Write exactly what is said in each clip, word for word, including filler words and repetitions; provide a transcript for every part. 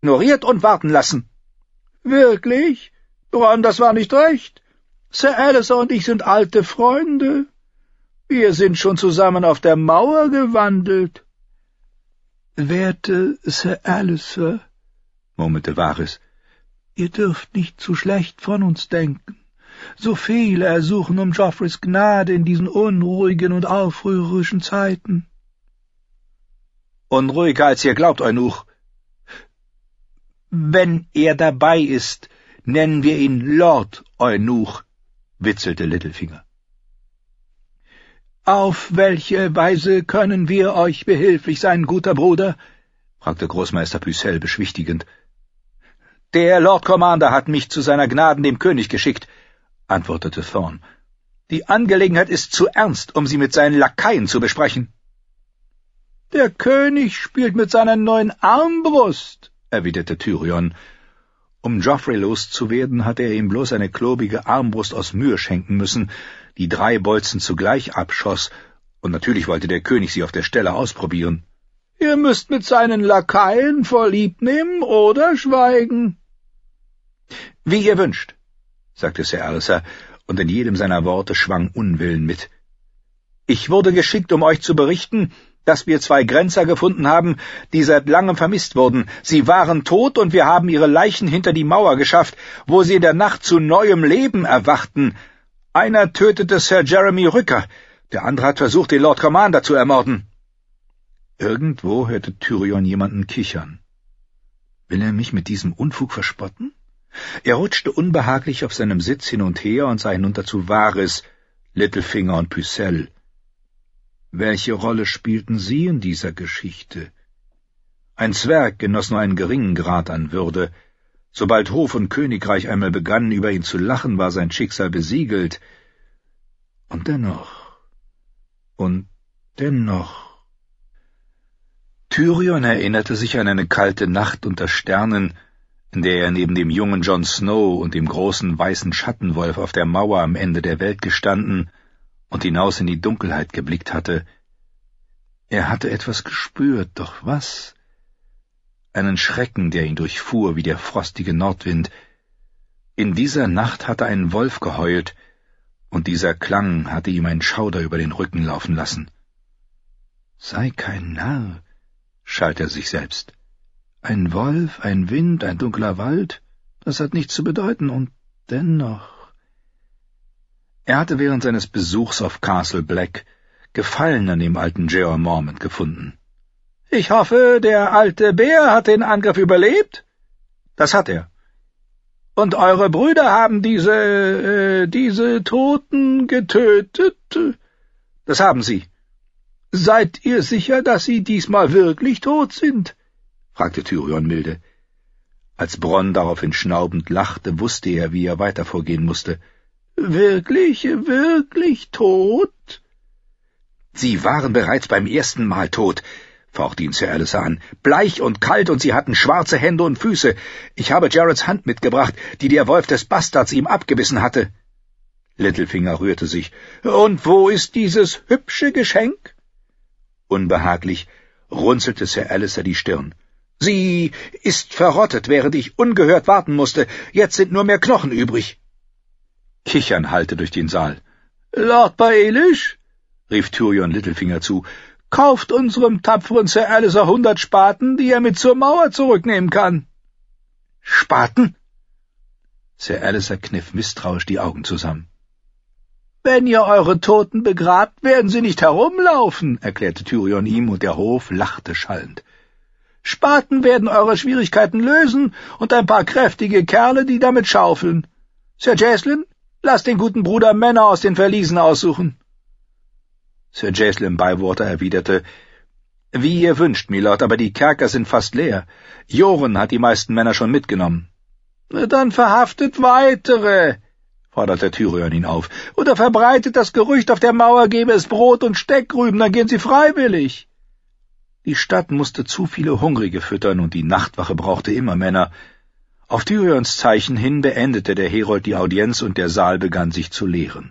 ignoriert und warten lassen. Wirklich? Bronn, das war nicht recht. Sir Alistair und ich sind alte Freunde. Wir sind schon zusammen auf der Mauer gewandelt. Werte Sir Alistair, murmelte Varys, ihr dürft nicht zu schlecht von uns denken. So viele ersuchen um Joffreys Gnade in diesen unruhigen und aufrührerischen Zeiten. Unruhiger als ihr glaubt, Eunuch. Wenn er dabei ist, nennen wir ihn Lord Eunuch, witzelte Littlefinger. »Auf welche Weise können wir euch behilflich sein, guter Bruder?« fragte Großmeister Pycelle beschwichtigend. »Der Lord Commander hat mich zu seiner Gnaden dem König geschickt«, antwortete Thorne. »Die Angelegenheit ist zu ernst, um sie mit seinen Lakaien zu besprechen.« »Der König spielt mit seiner neuen Armbrust«, erwiderte Tyrion. Um Joffrey loszuwerden, hatte er ihm bloß eine klobige Armbrust aus Mühe schenken müssen, die drei Bolzen zugleich abschoss, und natürlich wollte der König sie auf der Stelle ausprobieren. »Ihr müsst mit seinen Lakaien vorlieb nehmen oder schweigen.« »Wie ihr wünscht«, sagte Sir Alistair, und in jedem seiner Worte schwang Unwillen mit. »Ich wurde geschickt, um euch zu berichten, dass wir zwei Grenzer gefunden haben, die seit langem vermisst wurden. Sie waren tot, und wir haben ihre Leichen hinter die Mauer geschafft, wo sie in der Nacht zu neuem Leben erwachten. Einer tötete Sir Jeremy Rücker, der andere hat versucht, den Lord Commander zu ermorden.« Irgendwo hörte Tyrion jemanden kichern. Will er mich mit diesem Unfug verspotten? Er rutschte unbehaglich auf seinem Sitz hin und her und sah hinunter zu Varys, Littlefinger und Pycelle. Welche Rolle spielten sie in dieser Geschichte? Ein Zwerg genoss nur einen geringen Grad an Würde. Sobald Hof und Königreich einmal begannen, über ihn zu lachen, war sein Schicksal besiegelt. Und dennoch, und dennoch... Tyrion erinnerte sich an eine kalte Nacht unter Sternen, in der er neben dem jungen Jon Snow und dem großen weißen Schattenwolf auf der Mauer am Ende der Welt gestanden und hinaus in die Dunkelheit geblickt hatte. Er hatte etwas gespürt, doch was? Einen Schrecken, der ihn durchfuhr wie der frostige Nordwind. In dieser Nacht hatte ein Wolf geheult, und dieser Klang hatte ihm einen Schauder über den Rücken laufen lassen. »Sei kein Narr«, schalt er sich selbst. »Ein Wolf, ein Wind, ein dunkler Wald, das hat nichts zu bedeuten, und dennoch...« Er hatte während seines Besuchs auf Castle Black Gefallen an dem alten Jeor Mormont gefunden. »Ich hoffe, der alte Bär hat den Angriff überlebt?« »Das hat er.« »Und eure Brüder haben diese, äh, diese Toten getötet?« »Das haben sie.« »Seid ihr sicher, dass sie diesmal wirklich tot sind?« fragte Tyrion milde. Als Bronn daraufhin schnaubend lachte, wusste er, wie er weiter vorgehen musste. »Wirklich, wirklich tot?« »Sie waren bereits beim ersten Mal tot«, fauchte ihn Sir Alistair an, »bleich und kalt, und sie hatten schwarze Hände und Füße. Ich habe Jareds Hand mitgebracht, die der Wolf des Bastards ihm abgebissen hatte.« Littlefinger rührte sich. »Und wo ist dieses hübsche Geschenk?« Unbehaglich runzelte Sir Alistair die Stirn. »Sie ist verrottet, während ich ungehört warten musste. Jetzt sind nur mehr Knochen übrig.« Kichern hallte durch den Saal. »Lord Baelish«, rief Tyrion Littlefinger zu, »kauft unserem tapferen Sir Alistair hundert Spaten, die er mit zur Mauer zurücknehmen kann.« »Spaten?« Sir Alistair kniff misstrauisch die Augen zusammen. »Wenn ihr eure Toten begrabt, werden sie nicht herumlaufen«, erklärte Tyrion ihm, und der Hof lachte schallend. »Spaten werden eure Schwierigkeiten lösen, und ein paar kräftige Kerle, die damit schaufeln. Sir Jacelyn, lass den guten Bruder Männer aus den Verliesen aussuchen.« Sir Jacelyn Bywater erwiderte, »Wie ihr wünscht, Milord, aber die Kerker sind fast leer. Joren hat die meisten Männer schon mitgenommen.« »Dann verhaftet weitere«, forderte Tyrion ihn auf, »oder verbreitet das Gerücht, auf der Mauer gebe es Brot und Steckrüben, dann gehen sie freiwillig.« Die Stadt musste zu viele Hungrige füttern, und die Nachtwache brauchte immer Männer. Auf Tyrions Zeichen hin beendete der Herold die Audienz, und der Saal begann sich zu leeren.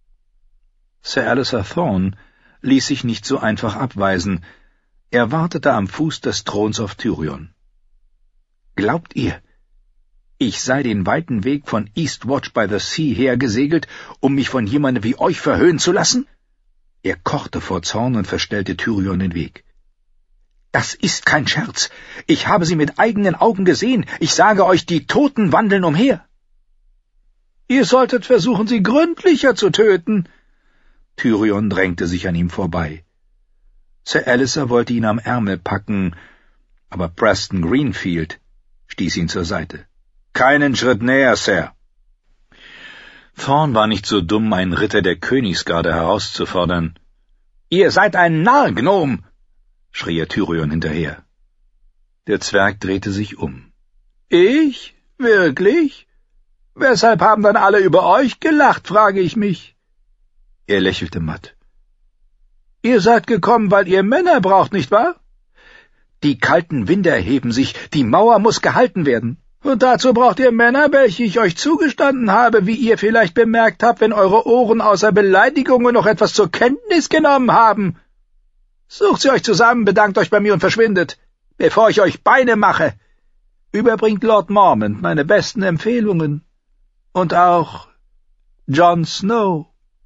Sir Alistair Thorne ließ sich nicht so einfach abweisen. Er wartete am Fuß des Throns auf Tyrion. Glaubt ihr, ich sei den weiten Weg von Eastwatch by the Sea hergesegelt, um mich von jemandem wie euch verhöhnen zu lassen? Er kochte vor Zorn und verstellte Tyrion den Weg. »Das ist kein Scherz. Ich habe sie mit eigenen Augen gesehen. Ich sage euch, die Toten wandeln umher.« »Ihr solltet versuchen, sie gründlicher zu töten.« Tyrion drängte sich an ihm vorbei. Sir Alicer wollte ihn am Ärmel packen, aber Preston Greenfield stieß ihn zur Seite. »Keinen Schritt näher, Sir!« Thorne war nicht so dumm, einen Ritter der Königsgarde herauszufordern. »Ihr seid ein Narr, Gnom!« schrie er Tyrion hinterher. Der Zwerg drehte sich um. »Ich? Wirklich? Weshalb haben dann alle über euch gelacht, frage ich mich.« Er lächelte matt. »Ihr seid gekommen, weil ihr Männer braucht, nicht wahr?« »Die kalten Winde erheben sich, die Mauer muss gehalten werden.« »Und dazu braucht ihr Männer, welche ich euch zugestanden habe, wie ihr vielleicht bemerkt habt, wenn eure Ohren außer Beleidigungen noch etwas zur Kenntnis genommen haben. Sucht sie euch zusammen, bedankt euch bei mir und verschwindet, bevor ich euch Beine mache. Überbringt Lord Mormont meine besten Empfehlungen. Und auch Jon Snow.«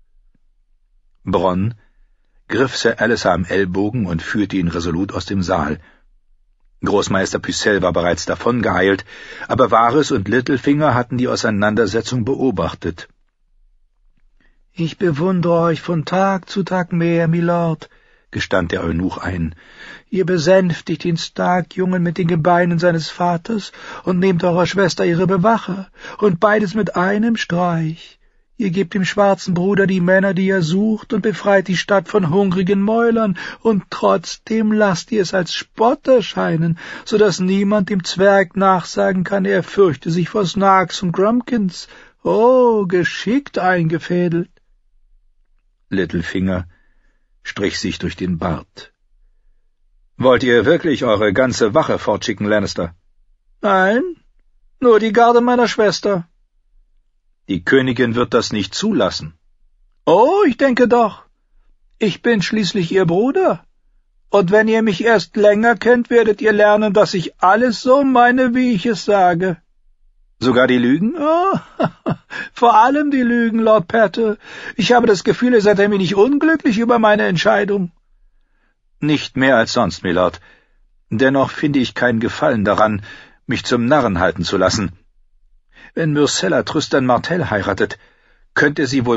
Bronn griff Sir Alicer am Ellbogen und führte ihn resolut aus dem Saal. Großmeister Pycelle war bereits davongeeilt, aber Varys und Littlefinger hatten die Auseinandersetzung beobachtet. »Ich bewundere euch von Tag zu Tag mehr, Milord«, gestand der Eunuch ein. »Ihr besänftigt den Stark-Jungen mit den Gebeinen seines Vaters und nehmt eurer Schwester ihre Bewacher, und beides mit einem Streich. Ihr gebt dem schwarzen Bruder die Männer, die er sucht, und befreit die Stadt von hungrigen Mäulern, und trotzdem lasst ihr es als Spott erscheinen, so dass niemand dem Zwerg nachsagen kann, er fürchte sich vor Snarks und Grumpkins. Oh, geschickt eingefädelt.« Littlefinger strich sich durch den Bart. »Wollt ihr wirklich eure ganze Wache fortschicken, Lannister?« »Nein, nur die Garde meiner Schwester.« »Die Königin wird das nicht zulassen.« »Oh, ich denke doch. Ich bin schließlich ihr Bruder. Und wenn ihr mich erst länger kennt, werdet ihr lernen, dass ich alles so meine, wie ich es sage.« »Sogar die Lügen?« »Oh, vor allem die Lügen, Lord Patte. Ich habe das Gefühl, ihr seid ein wenig unglücklich über meine Entscheidung.« »Nicht mehr als sonst, Milord. Dennoch finde ich keinen Gefallen daran, mich zum Narren halten zu lassen. Wenn Myrcella Trystan Martell heiratet, könnte sie wohl